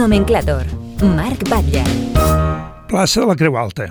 Nomenclàtor. Marc Batlle. Plaça de la Creu Alta.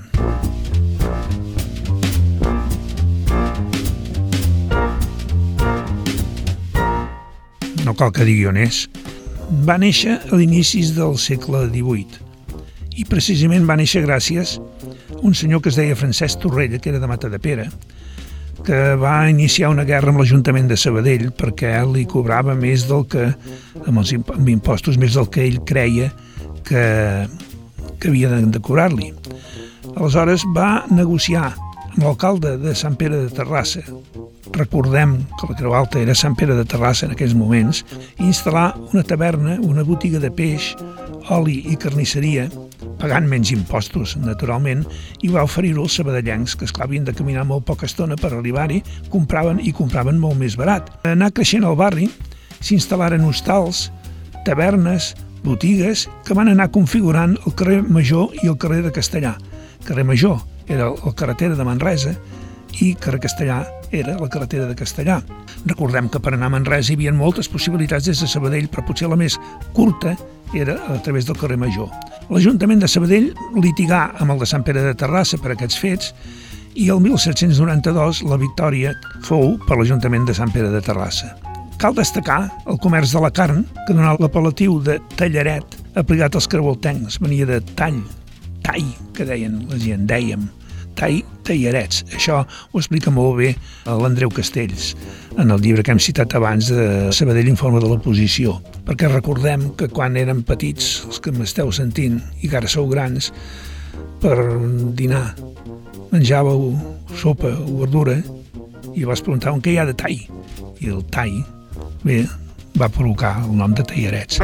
No cal que digui on és. Va néixer a l'inicis del segle XVIII i precisament va néixer gràcies a un senyor que es deia Francesc Torrella, que era de Matadepera, que va iniciar una guerra amb l'Ajuntament de Sabadell perquè li cobrava més del que, amb impostos, més del que ell creia que havia de cobrar-li. Aleshores va negociar amb l'alcalde de Sant Pere de Terrassa, recordem que la Creu Alta era Sant Pere de Terrassa en aquells moments, i instal·lar una taverna, una botiga de peix, oli i carnisseria, pagant menys impostos, naturalment, i va oferir-ho als sabadellencs, que esclar havien de caminar molt poca estona per arribar-hi, compraven molt més barat. Anar creixent al barri, s'instal·laren hostals, tavernes, botigues, que van anar configurant el carrer Major i el carrer de Castellà. Carrer Major era la carretera de Manresa i carrer Castellà era la carretera de Castellà. Recordem que per anar a Manresa hi havia moltes possibilitats des de Sabadell, però potser la més curta era a través del carrer Major. L'Ajuntament de Sabadell litigà amb el de Sant Pere de Terrassa per aquests fets i el 1792 la victòria fou per l'Ajuntament de Sant Pere de Terrassa. Cal destacar el comerç de la carn, que donà l'apel·latiu de tallaret aplicat als creualtencs. Venia de tall, que deien la gent, dèiem, tallarets. Això ho explica molt bé l'Andreu Castells en el llibre que hem citat abans de Sabadell Informe de l'Oposició, perquè recordem que quan érem petits, els que m'esteu sentint i que ara sou grans, per dinar menjàveu sopa o verdura i vas preguntar on què hi ha de tall, i el tall bé, va provocar el nom de tallarets.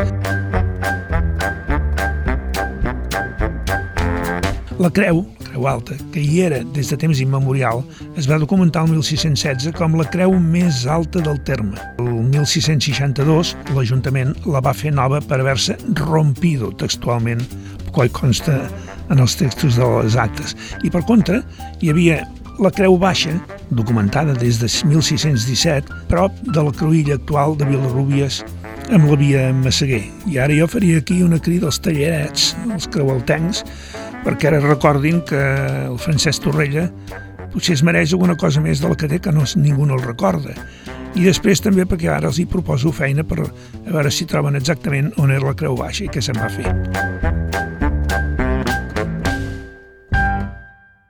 La Creu Alta, que hi era des de temps immemorial, es va documentar el 1616 com la creu més alta del terme. El 1662 l'Ajuntament la va fer nova per haver-se rompido textualment, com consta en els textos de les actes. I per contra, hi havia la Creu Baixa, documentada des de 1617, prop de la cruïlla actual de Vilarrubies, amb la via Massaguer. I ara jo faria aquí una crida als tallarets, als creualtencs, perquè ara recordin que el Francesc Torrella potser es mereix alguna cosa més de la que té, que ningú no el recorda. I després també perquè ara els hi proposo feina per a veure si troben exactament on era la Creu Baixa i què se'n va fer.